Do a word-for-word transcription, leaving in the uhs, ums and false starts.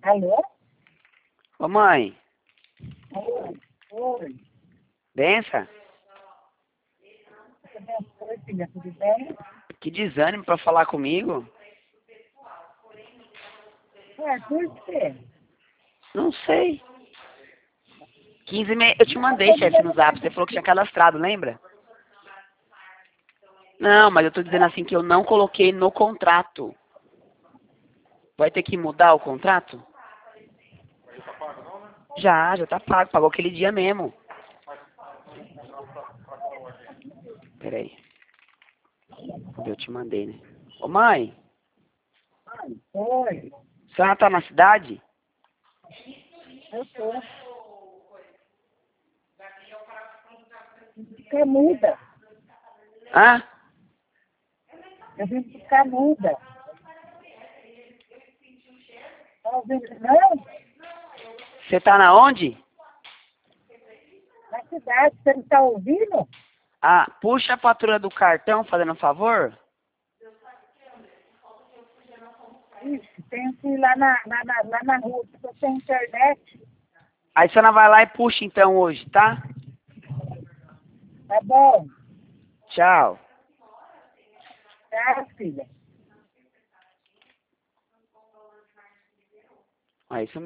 Alô? Ô mãe, Oi. Oi. benção? Oi, filha, tudo bem? Que desânimo pra falar comigo? Ué, por quê? Não sei. quinze e meia. Eu te mandei, chefe, no zap. Você falou que tinha cadastrado, lembra? Não, mas eu tô dizendo assim que eu não coloquei no contrato. Vai ter que mudar o contrato? Já, já tá pago. Pagou aquele dia mesmo. Peraí. Eu te mandei, né? Ô mãe, Oi. a senhora tá na cidade? Eu tô. Ficar muda. Hã? Eu vim ficar muda. Tá ouvindo, não? Você tá na onde? Na cidade, você não tá ouvindo? Ah, puxa a fatura do cartão, fazendo um favor. Ixi, tem que ir lá na, na, na, lá na rua, se você tem internet. Aí a senhora vai lá e puxa então hoje, tá? Tá bom. Tchau. Tá, filha. É isso mesmo.